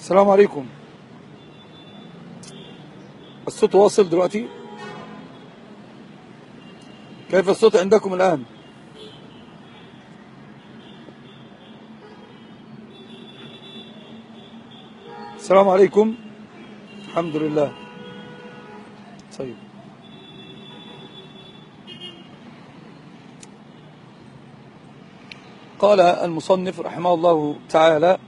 السلام عليكم. الصوت واصل دلوقتي؟ كيف الصوت عندكم الآن؟ السلام عليكم. الحمد لله. طيب، قال المصنف رحمه الله تعالى: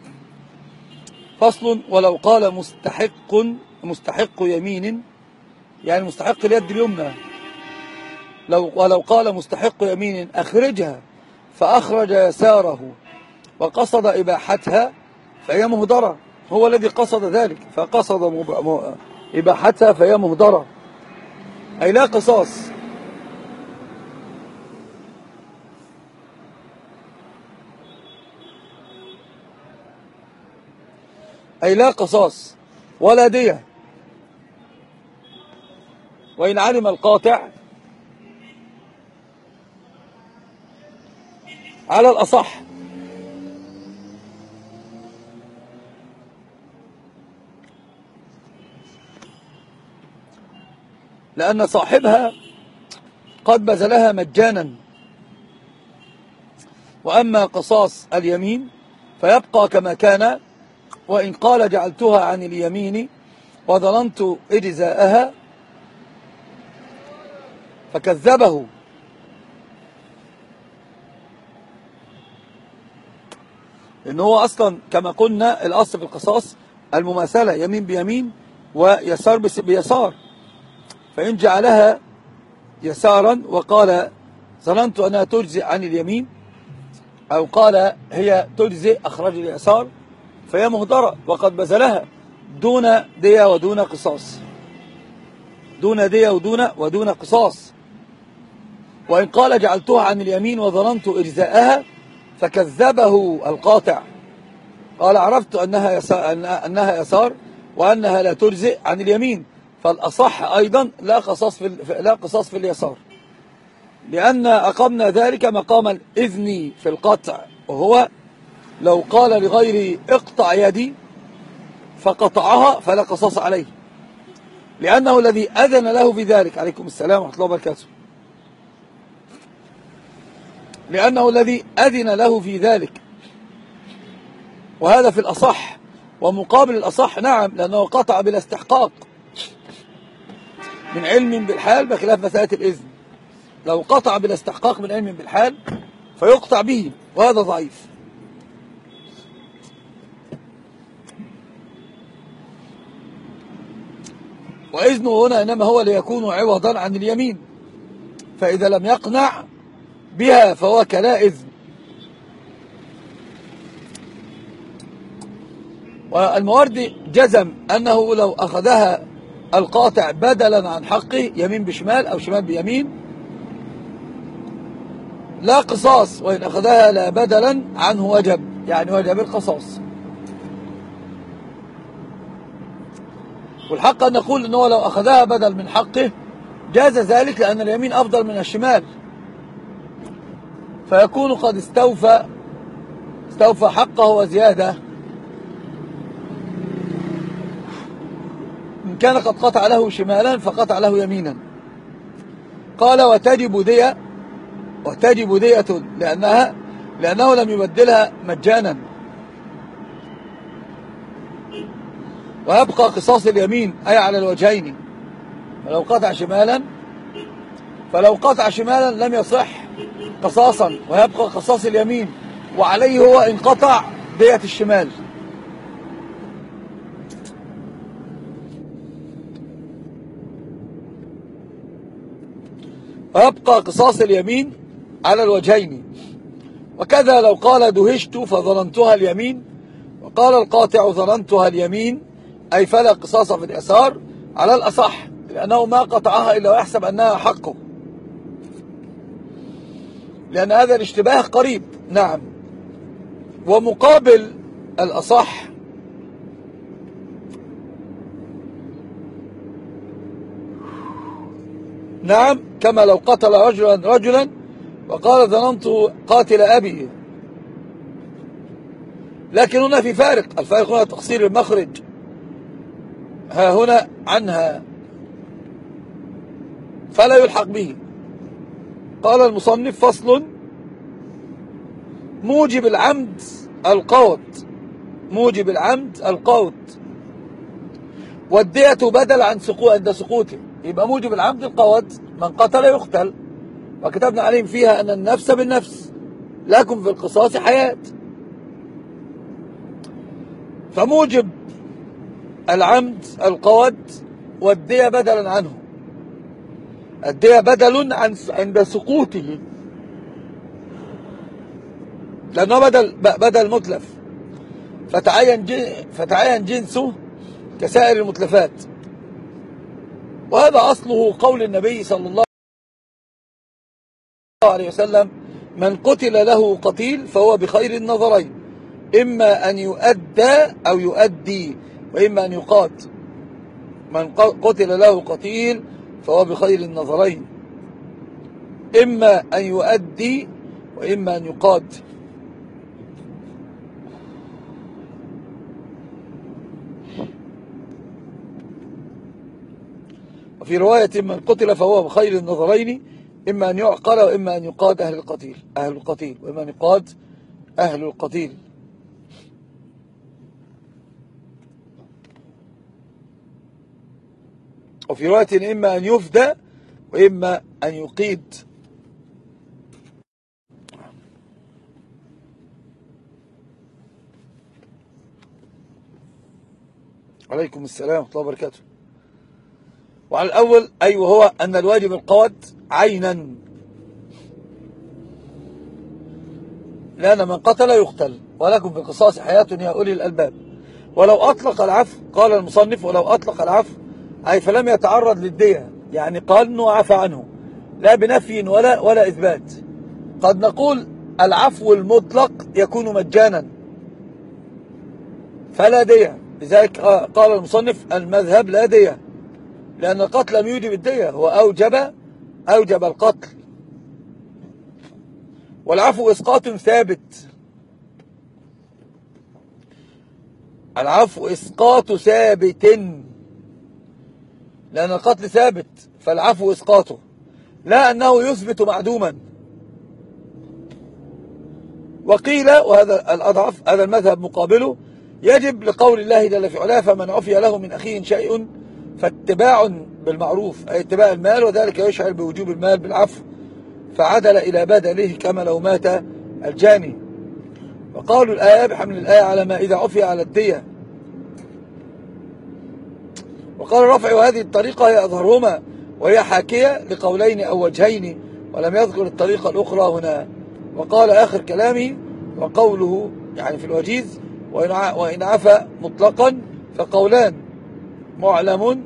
فصل: ولو قال مستحق يمين، يعني مستحق اليد اليمنى، ولو قال مستحق يمين أخرجها فأخرج يساره وقصد إباحتها فهي مهدرة. هو الذي قصد ذلك فقصد إباحتها فهي مهدرة، أي لا قصاص. أي لا قصاص ولا دية، وإن علم القاطع على الأصح. لأن صاحبها قد بذلها مجانا، وأما قصاص اليمين فيبقى كما كان، وإن قال جعلتها عن اليمين وظننت إجزاءها فكذبه، إنه هو أصلا كما قلنا الأصل في القصاص المماثلة، يمين بيمين ويسار بيسار. فإن جعلها يسارا وقال ظننت أنها تجزئ عن اليمين، أو قال هي تجزئ أخرج اليسار، فهي مهدرة وقد بذلها دون دية ودون قصاص، دون دية ودون قصاص. وإن قال جعلتها عن اليمين وظننت إجزاءها فكذبه القاطع، قال عرفت أنها يسار وأنها لا تجزئ عن اليمين. فالأصح أيضا لا قصاص في اليسار، لأن أقمنا ذلك مقام الإذن في القطع، وهو لو قال لغيره اقطع يدي فقطعها فلا قصاص عليه، لأنه الذي أذن له في ذلك. عليكم السلام ورحمة الله وبركاته. لأنه الذي أذن له في ذلك، وهذا في الأصح. ومقابل الأصح نعم، لأنه قطع بلا استحقاق من علم بالحال، بخلاف مسألة الإذن. لو قطع بلا استحقاق من علم بالحال فيقطع به، وهذا ضعيف. وإذنه هنا إنما هو ليكون عوضا عن اليمين، فإذا لم يقنع بها فهو كلا إذن. والموردي جزم أنه لو أخذها القاطع بدلا عن حقه، يمين بشمال أو شمال بيمين، لا قصاص، وإن أخذها لا بدلا عنه وجب، يعني وجب القصاص. والحق أن نقول أنه لو أخذها بدل من حقه جاز ذلك، لأن اليمين أفضل من الشمال، فيكون قد استوفى حقه وزيادة، إن كان قد قطع له شمالا فقطع له يمينا. قال وتجب دية لأنه لم يبدلها مجانا، ويبقى قصاص اليمين أي على الوجهين. فلو قطع شمالا لم يصح قصاصا، ويبقى قصاص اليمين، وعليه هو إن قطع دية الشمال. ويبقى قصاص اليمين على الوجهين. وكذا لو قال دهشت فظننتها اليمين، وقال القاطع ظننتها اليمين، أي فلا قصاص في اليسار على الأصح، لأنه ما قطعها إلا ويحسب أنها حقه، لأن هذا الاشتباه قريب. نعم. ومقابل الأصح نعم، كما لو قتل رجلا وقال ظننت قاتل أبي، لكن هنا في فارق، الفارق هنا تقصير المخرج ها هنا عنها فلا يلحق به. قال المصنف: فصل: موجب العمد القوت، موجب العمد القوت، والدية بدل عن عند سقوطه. يبقى موجب العمد القوت، من قتل يقتل، وكتبنا عليهم فيها أن النفس بالنفس، لكم في القصاص حياة. فموجب العمد القوت، والدية بدلا عنه، الدية بدل عند سقوطه، لأنه بدل متلف، فتعين جنسه كسائر المتلفات. وهذا أصله قول النبي صلى الله عليه وسلم: من قتل له قتيل فهو بخير النظرين، إما أن يؤدى أو يؤدي، وإما أن يقاد. من قتل له قتيل فهو بخير النظرين، إما أن يؤدي وإما أن يقاد. وفي رواية: من قتل فهو بخير النظرين، إما أن يعقل وإما أن يقاد أهل القتيل، وإما أن يقاد أهل القتيل. وفي رواية: إما أن يفدى وإما أن يقيد. عليكم السلام ورحمة الله وبركاته. وعلى الأول وهو أن الواجب القوت عينا، لأن من قتل يقتل، ولكم في القصاص حياة يا أولي الألباب. ولو أطلق العفو، قال المصنف: ولو أطلق العفو أي فلم يتعرض للدية، يعني قال أنه عفى عنه لا بنفي ولا إثبات. قد نقول العفو المطلق يكون مجانا فلا دية، لذلك قال المصنف: المذهب لا دية، لأن القتل لم يوجب الدية، هو أوجب القتل. والعفو إسقاط ثابت، العفو إسقاط ثابت، لأن القتل ثابت فالعفو إسقاطه، لا أنه يثبت معدوما. وقيل، وهذا الأضعف، هذا المذهب مقابله، يجب لقول الله جل في علاه: فمن عفي له من أخيه شيء فاتباع بالمعروف، أي اتباع المال، وذلك يشعر بوجوب المال بالعفو، فعدل إلى بدله كما لو مات الجاني. وقالوا الآية بحمل الآية على ما إذا عفي على الدية. وقال رفع هذه الطريقة هي أظهرهما، وهي حاكية لقولين أو وجهين، ولم يذكر الطريقة الأخرى هنا. وقال آخر كلامه: وقوله يعني في الوجيز: وإن عفى مطلقا فقولان معلم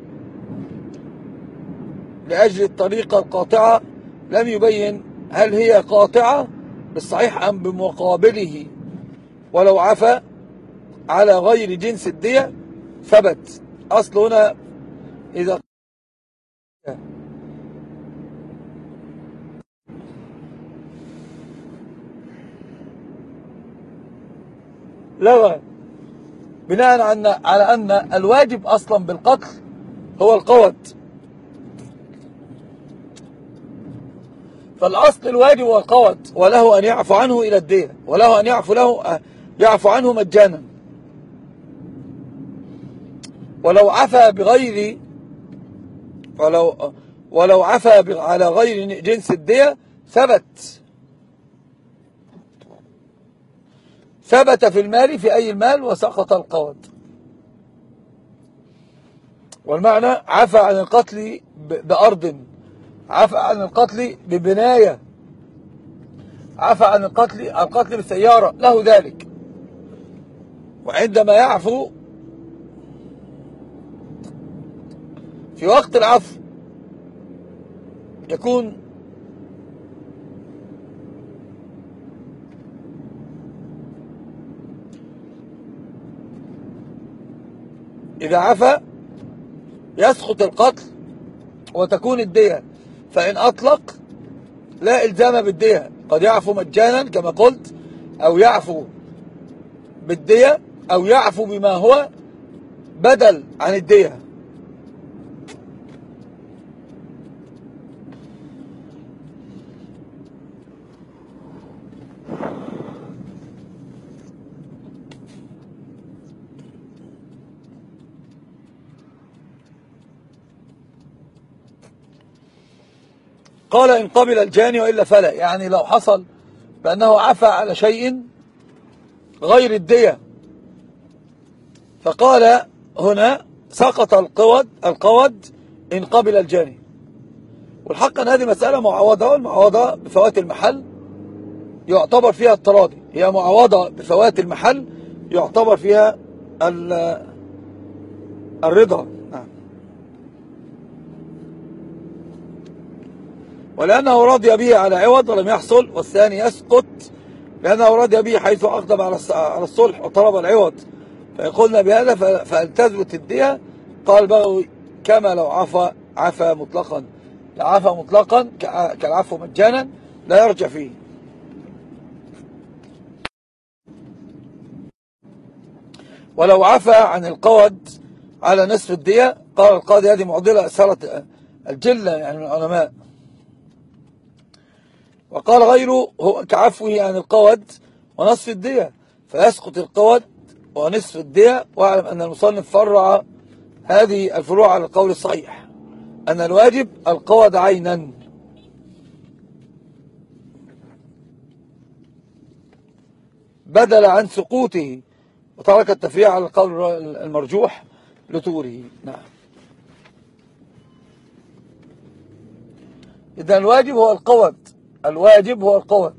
لأجل الطريقة القاطعة، لم يبين هل هي قاطعة بالصحيح أم بمقابله. ولو عفى على غير جنس الدية ثبت. أصل هنا إذا لغى بناء على أن الواجب أصلا بالقتل هو القوت، فالأصل الواجب هو القوت، وله أن يعفو عنه إلى الدية، وله أن يعفو عنه مجانا. ولو عفى بغير ولو عفى على غير جنس الدية ثبت في المال، في أي المال، وسقط القوت. والمعنى: عفى عن القتل بأرض، عفى عن القتل ببناية، عفى عن القتل بالسيارة، له ذلك. وعندما يعفو في وقت العفو يكون إذا عفى يسقط القتل وتكون الدية. فإن أطلق لا إلزام بالدية، قد يعفو مجانا كما قلت، أو يعفو بالدية أو يعفو بما هو بدل عن الدية. قال إن قبل الجاني وإلا فلا، يعني لو حصل بأنه عفى على شيء غير الدية، فقال هنا سقط القود إن قبل الجاني. والحق أن هذه مسألة معوضة، والمعوضة بفوات المحل يعتبر فيها التراضي، هي معوضة بفوات المحل يعتبر فيها الرضا. نعم. ولأنه رضي به على عوض ولم يحصل، والثاني يسقط لأنه رضي به حيث أقدم على الصلح وطلب العوض. فإن قلنا بهذا فهل تثبت الدية؟ قال البغوي كما لو عفى مطلقا، عفى مطلقا كالعفو مجانا لا يرجع فيه. ولو عفى عن القود على نصف الدية، قال القاضي هذه معضلة أثارت الجلة يعني من العلماء. وقال غيره هو كعفوه عن القود ونصف الدية، فيسقط القود ونصف الدية. واعلم أن المصنف فرع هذه الفروع على القول الصحيح أن الواجب القود عينا، بدل عن سقوطه، وترك التفريع على القول المرجوح لطوره. نعم. إذن الواجب هو القود، الواجب هو القود،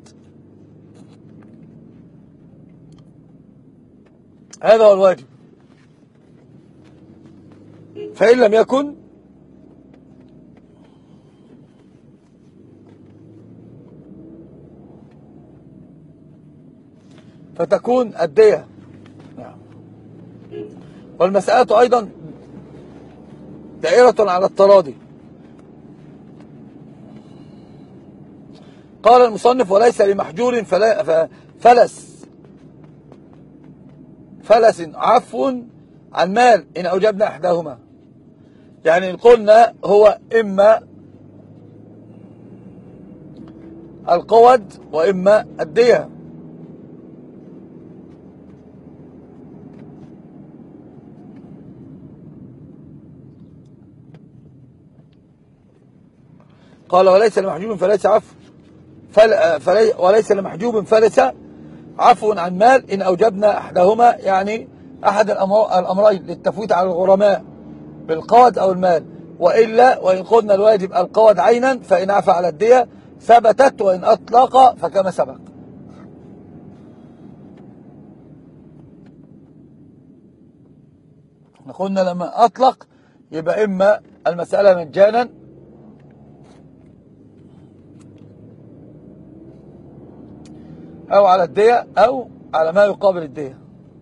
هذا هو الواجب. فإن لم يكن فتكون الدية. نعم. والمسألة أيضا دائرة على التراضي. قال المصنف وليس لمحجور فلس عفو عن مال إن أوجبنا إحداهما. يعني إن قلنا هو إما القود وإما الدية، قال وليس لمحجوب فليس عفو وليس لمحجوب فلس عفو عن مال إن أوجبنا أحدهما، يعني أحد الأمرين للتفويت على الغرماء بالقود أو المال. وإلا وإن قلنا الواجب القود عينا فإن عفى على الدية ثبتت، وإن أطلق فكما سبق. قلنا لما أطلق يبقى إما المسألة مجانا أو على الدية أو على ما يقابل الدية.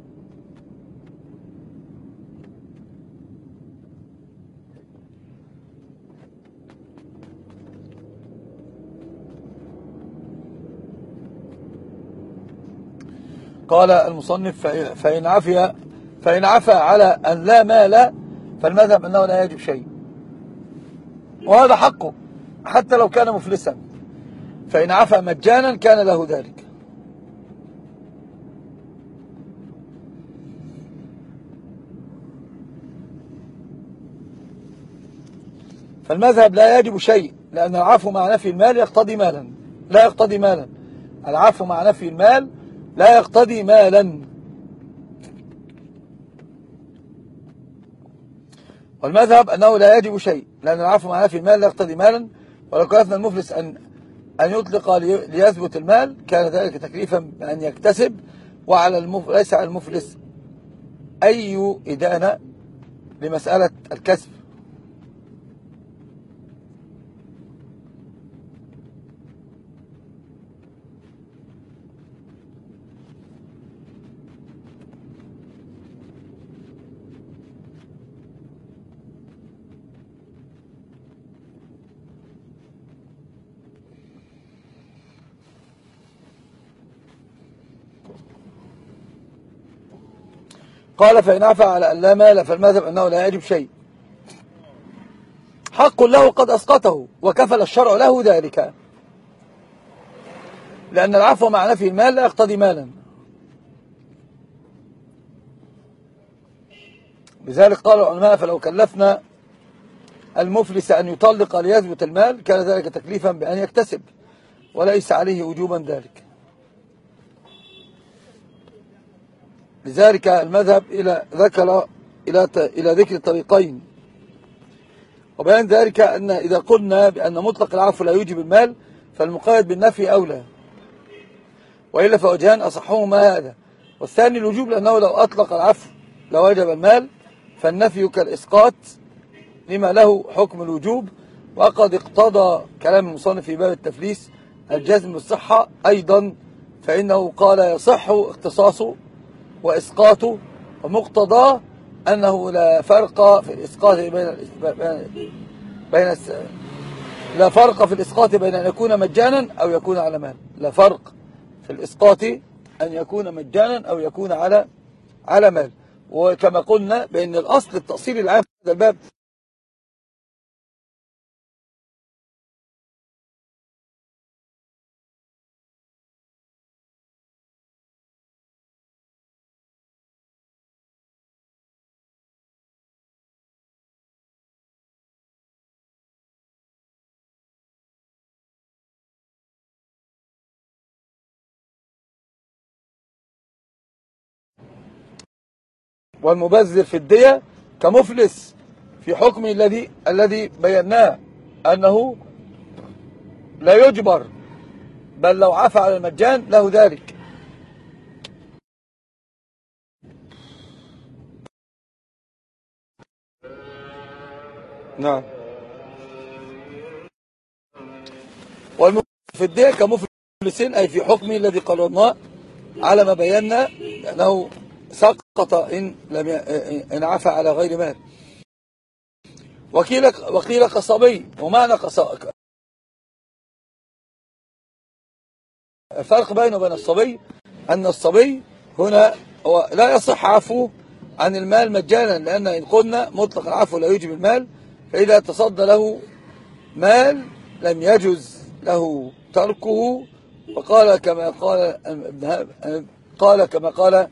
قال المصنف فإن عفى على أن لا مال فالمذهب أنه لا يجب شيء، وهذا حقه حتى لو كان مفلسا، فإن عفى مجانا كان له ذلك. فالمذهب لا يجب شيء، لأن العفو مع نفي المال يقتضي مالا، لا يقتضي مالا. العفو مع نفي المال لا يقتضي مالا. والمذهب أنه لا يجب شيء، لأن العفو مع نفي المال لا يقتضي مالا. ولو كلفنا المفلس أن يطلق ليثبت المال كان ذلك تكليفا بأن يكتسب، ليس على المفلس أي إدانة لمسألة الكسب. قال فإن عفى على أن لا مال فالمذهب أنه لا يجب شيء، حق له قد أسقطه وكفل الشرع له ذلك، لأن العفو مع نفي المال لا يقتضي مالا. لذلك قال العلماء فلو كلفنا المفلس أن يطلق ليثبت المال كان ذلك تكليفا بأن يكتسب وليس عليه وجوبا ذلك. لذلك المذهب إلى ذكر طريقين، وبيان ذلك أن إذا قلنا بأن مطلق العفو لا يوجب المال فالمقيد بالنفي أولى، وإلا فوجهان أصحهما هذا، والثاني الوجوب لأنه لو أطلق العفو لوجب المال، فالنفي كالإسقاط لما له حكم الوجوب، وقد اقتضى كلام المصنف في باب التفليس الجزم بالصحة أيضا، فإنه قال يصح اختصاصه وإسقاطه، ومقتضاه أنه لا فرق في الإسقاط لا فرق في الإسقاط بين أن يكون مجانا أو يكون على مال. لا فرق في الإسقاط أن يكون مجانا أو يكون على مال. وكما قلنا بأن الأصل التأصيل العام في هذا الباب والمبذر في الدية كمفلس في حكم الذي بيناه أنه لا يجبر، بل لو عفى على المجان له ذلك. نعم. والمبذر في الدية كمفلسين أي في حكم الذي قررناه على ما بينا أنه سقط إن عفى على غير مال. وقيل كصبي، ومعنى الفرق بينه وبين الصبي أن الصبي هنا هو لا يصح عفوه عن المال مجانا، لأن إن قلنا مطلق العفو لا يوجب المال، فإذا تصدى له مال لم يجز له تركه، وقال كما قال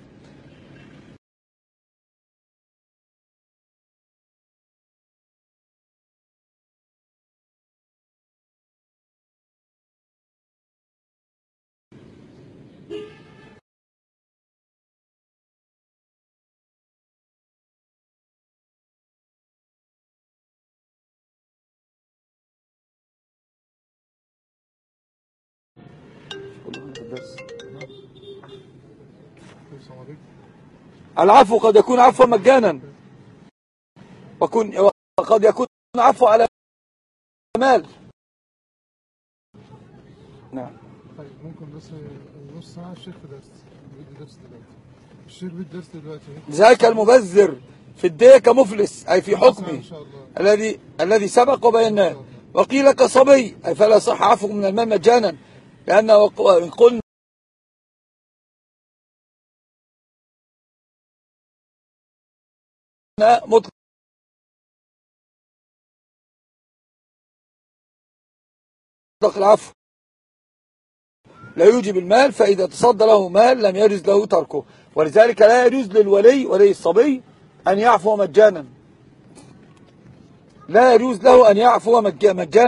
العفو قد يكون عفوا مجانا، وقد يكون عفو على مال. نعم. طيب ممكن بس نص ساعة الشيخ في درس بيدي درس دلوقتي، الشيخ بيدي درس دلوقتي. ذاك المبذر في الدية كمفلس أي في حكمه الذي سبق وبيناه. وقيل كصبي أي فلا صح عفو من المال مجانا، لأن قلنا مطلق العفو لا يوجب المال، فإذا تصدى له مال لم يجوز له تركه، ولذلك لا يجوز ولي الصبي أن يعفو مجانا، لا يجوز له أن يعفو مجانا.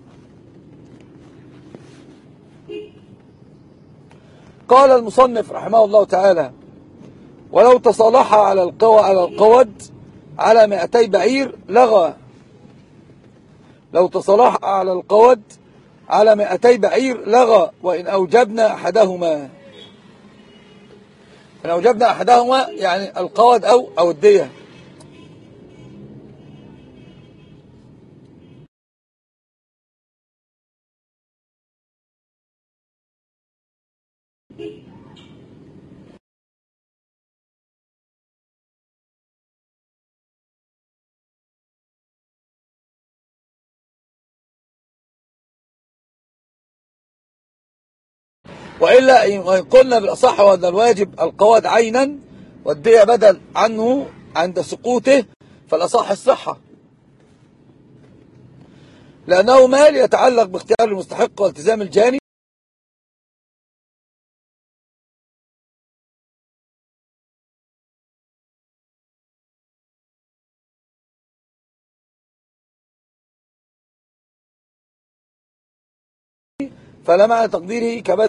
قال المصنف رحمه الله تعالى ولو تصالح على القود على 200 بعير لغى. لو تصالح على القود على 200 بعير لغى، وإن أوجبنا أحدهما، إن أوجبنا أحدهما يعني القود أو الدية. وإلا إن قلنا بالأصح وأن الواجب القواد عينا والدية بدل عنه عند سقوطه، فالأصح الصحة، لأنه مال يتعلق باختيار المستحق والتزام الجاني، فلا معنى تقديره كبدل.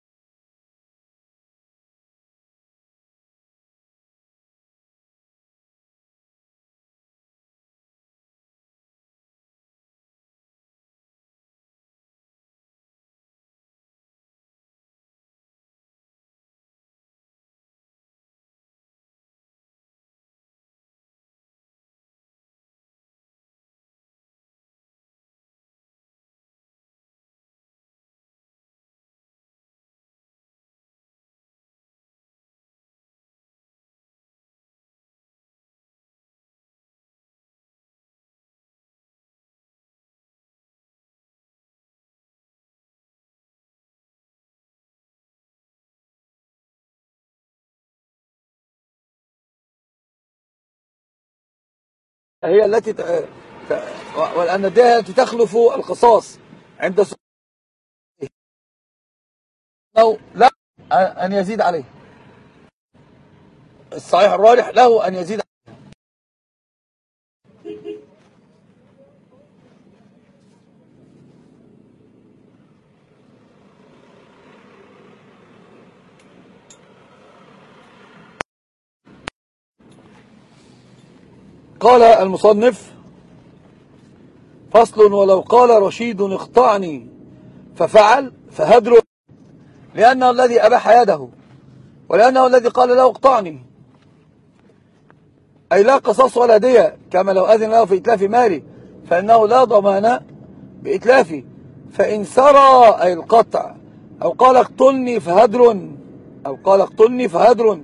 هي التي ولأن الدية التي تخلف القصاص عند سقوطه لا أن يزيد عليه. الصحيح الراجح له أن يزيد. قال المصنف: فصل: ولو قال رشيد اقطعني ففعل فهدر، لأنه الذي أباح يده، ولأنه الذي قال له اقطعني، أي لا قصاص ولا دية، كما لو أذن له في إتلاف ماله فإنه لا ضمان بإتلافه. فإن سرى أي القطع أو قال اقتلني فهدر،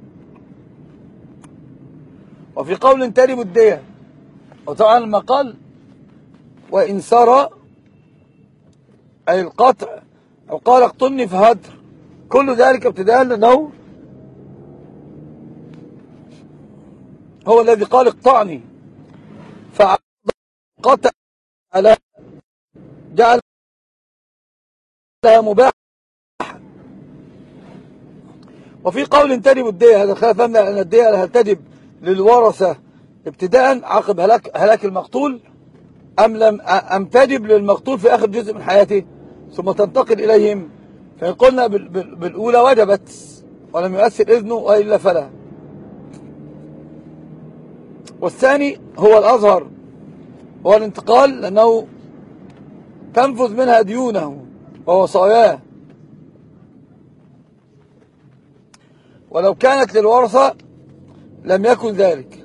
وفي قول ترب الدية. وطبعا لما قال وإن سرى أي القطع أو قال اقتلني فهدر، كل ذلك ابتداء لأنه هو الذي قال اقطعني، فقطع على جعلها مباح. وفي قول تجب الدية، هذا خلاف أن الدية هل تجب للورثة ابتداء عقب هلاك المقتول أم تجب للمقتول في آخر جزء من حياته ثم تنتقل إليهم. فإن قلنا بالأولى وجبت ولم يؤثر إذنه وإلا فلا. والثاني هو الأظهر، هو الانتقال، لأنه تنفذ منها ديونه ووصاياه، ولو كانت للورثة لم يكن ذلك.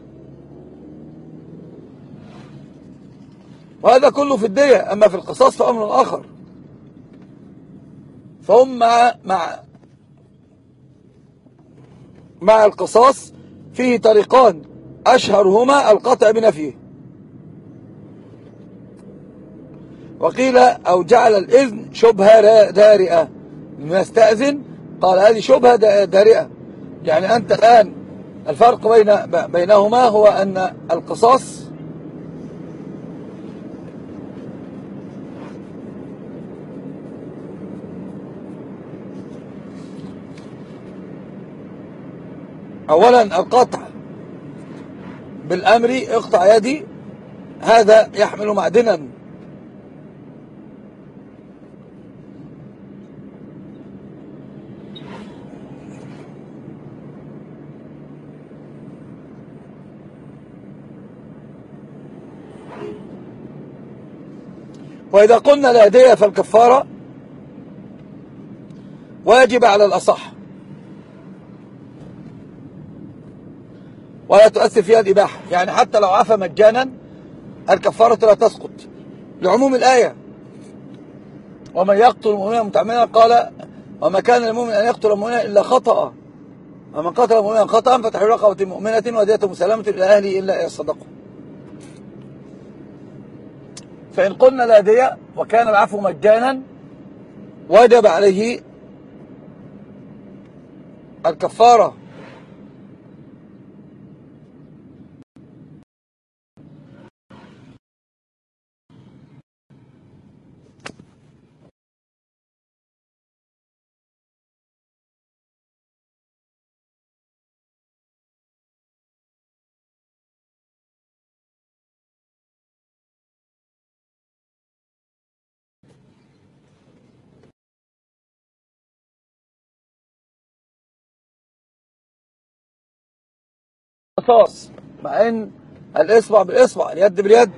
وهذا كله في الدية. أما في القصاص فأمر آخر، فهم مع القصاص فيه طريقان، أشهرهما القطع بنفيه، وقيل أو جعل الإذن شبهة دارئة، لما يستأذن قال هذه شبهة دارئة. يعني أنت الآن الفرق بينهما هو أن القصاص أولا القطع بالأمر اقطع يدي، هذا يحمل معدنا، وإذا قلنا لا دية فالكفارة واجب على الأصح ولا تؤثر فيها الإباحة. يعني حتى لو عفى مجانا الكفارة لا تسقط لعموم الآية: ومن يقتل مؤمنا متعمدا قال وما كان للمؤمن أن يقتل مؤمنا إلا خطأ، ومن قتل مؤمنا خطأ فتحرير رقبة مؤمنة ودية مسلمة إلى أهله إلا أن يصدقوا. فإن قلنا لا دية وكان العفو مجانا وجب عليه الكفارة قصاص، مع ان الاصبع بالاصبع، اليد باليد.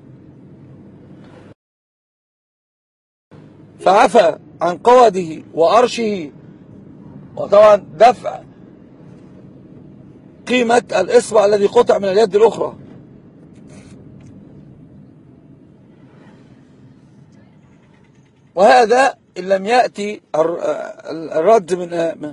فعفى عن قوده وأرشه، وطبعا دفع قيمة الإصبع الذي قطع من اليد الأخرى. وهذا إن لم يأتي الرد من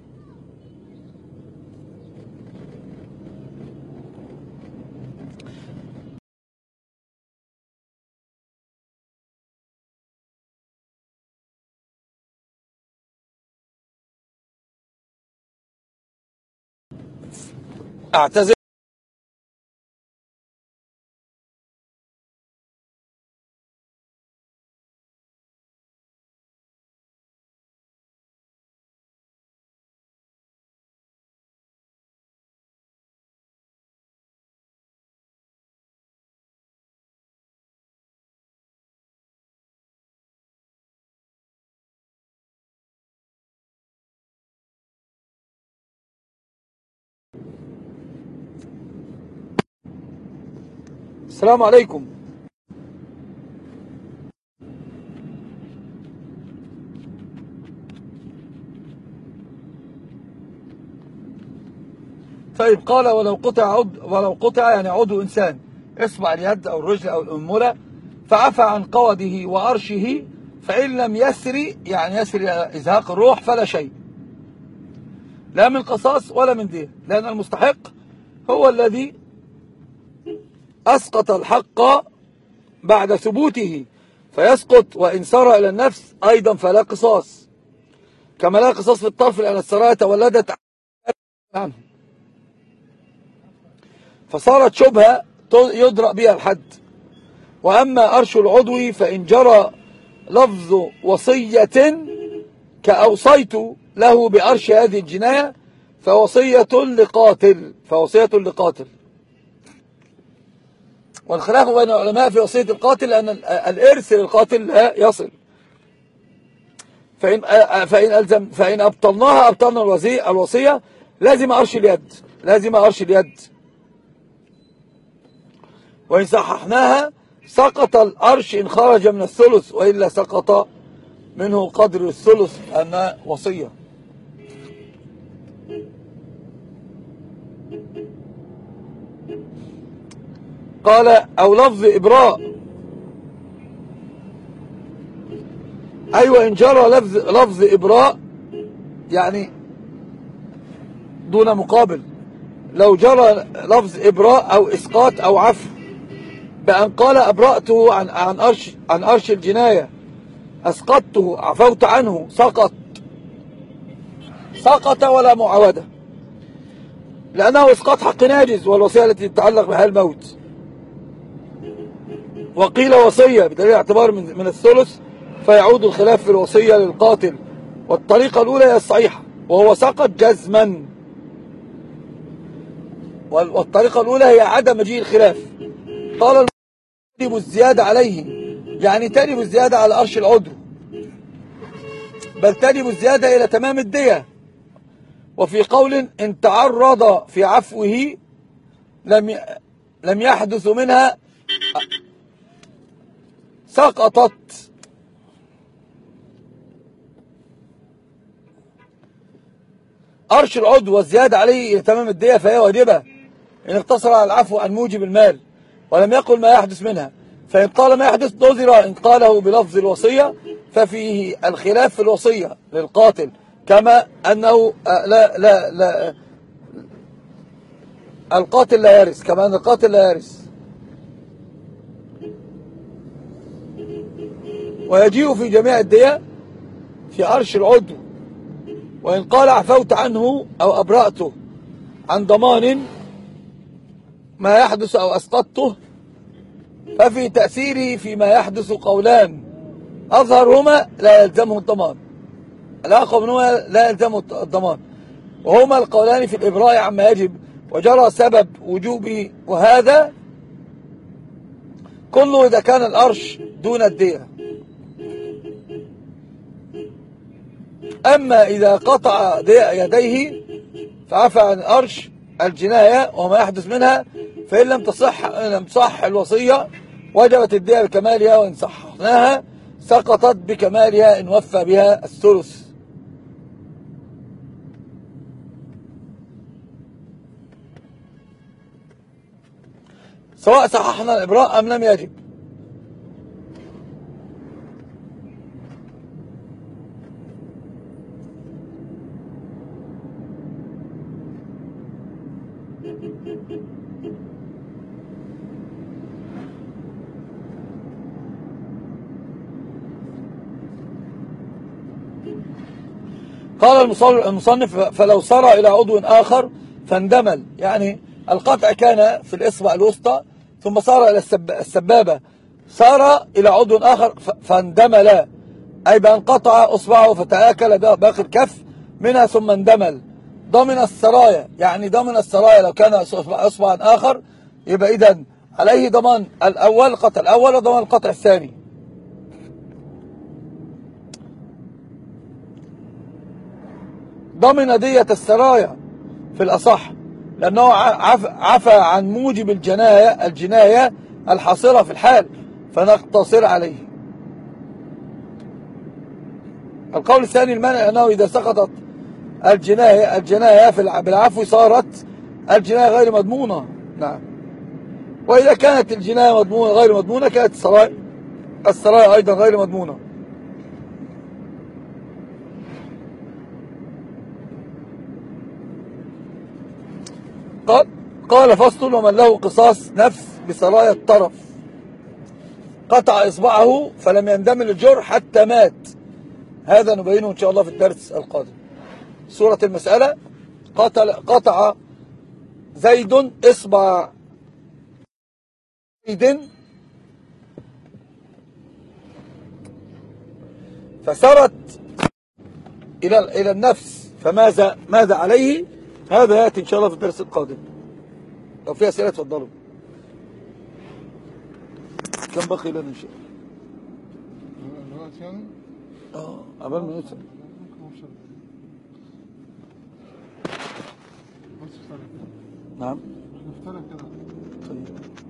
أعتذر. السلام عليكم. طيب، قال ولو قطع يعني عضو إنسان، إصبع اليد أو الرجل أو الأنملة، فعفى عن قوده وأرشه، فإن لم يسري يعني يسري إزهاق الروح فلا شيء، لا من قصاص ولا من دين، لأن المستحق هو الذي أسقط الحق بعد ثبوته فيسقط، وإن سار إلى النفس أيضا فلا قصاص، كما لا قصاص في الطرف لأن السرايا تولدت عنه، فصارت شبهة يدرأ بها الحد. وأما أرش العضو فإن جرى لفظ وصية كأوصيت له بأرش هذه الجناية فوصية لقاتل. والخلاف بين العلماء في وصية القاتل لأن الإرث للقاتل لا يصل، فإن أبطلنا الوصية لازم أرش اليد، وإن صححناها سقط الأرش إن خرج من الثلث، وإلا سقط منه قدر الثلث أنها وصية. قال أو لفظ إبراء، أيوة إن جرى لفظ إبراء يعني دون مقابل، لو جرى لفظ إبراء أو إسقاط أو عفو بأن قال أبرأته عن أرش الجناية، أسقطته عفوت عنه، سقط ولا معاودة، لأنه إسقاط حق ناجز والوصية التي تتعلق بها الموت. وقيل وصية بدليل اعتبار من الثلث، فيعود الخلاف في الوصية للقاتل، والطريقة الأولى هي الصحيحة وهو سقط جزما، والطريقة الأولى هي عدم مجيء الخلاف. قال تجب الزيادة عليه، يعني تجب الزيادة على أرش العضو، بل تجب الزيادة إلى تمام الدية. وفي قول إن تعرض في عفوه لم يحدث منها سقطت. أرش العضو والزيادة عليه إلى تمام الدية فهي واجبة إن اقتصر على العفو عن موجب المال ولم يقل ما يحدث منها، فإن قال ما يحدث نظر إن قاله بلفظ الوصية ففيه الخلاف في الوصية للقاتل، كما أنه لا القاتل لا يرث، كما أن القاتل لا يرث. ويجيء في جميع الدية في أرش العضو، وإن قال عفوت عنه أو أبرأته عن ضمان ما يحدث أو أسقطته، ففي تأثيره فيما يحدث قولان أظهرهما لا يلزمه الضمان، الأقوى منهما لا يلزمه الضمان، وهما القولان في الإبراء عما يجب وجرى سبب وجوبه، وهذا كله إذا كان الأرش دون الدية. أما إذا قطع يديه فعفى عن الأرش الجناية وما يحدث منها، فإن لم تصح الوصية وجبت الدية بكمالها، وإن صححناها سقطت بكمالها إن وفى بها الثلث. سواء صححنا الإبراء أم لم يجب. قال المصنف: فلو سرى إلى عضو آخر فاندمل، يعني القطع كان في الإصبع الوسطى ثم سار إلى السبابة، سار إلى عضو آخر فاندمل، أي بأن قطع أصبعه فتآكل باقي الكف منها ثم اندمل. ضمن السرايا، يعني ضمن السرايا لو كان أصبعا آخر يبقى إذن عليه ضمان الأول، القطع الأول، وضمان القطع الثاني. ضمن دية السرايا في الأصح، لأنه عفى عن موجب الجناية الحاصلة في الحال، فنقتصر عليه. القول الثاني المانع أنه إذا سقطت الجناية بالعفو صارت الجناية غير مضمونة. نعم. وإذا كانت الجناية غير مضمونة كانت السرايا أيضا غير مضمونة. قال فصل: ومن له قصاص نفس بسرايا الطرف قطع إصبعه فلم يندمل الجرح حتى مات. هذا نبينه إن شاء الله في الدرس القادم. سورة المسألة: قطع زيد إصبع زيد فسرت إلى النفس، ماذا عليه؟ هذا يأتي إن شاء الله في الدرس القادم. لو في أسئلة تفضلوا. كم بقي لنا إن شاء الله؟ الوقت يعني؟ قبل ما نوصل. نعم. نفترق كده. طيب.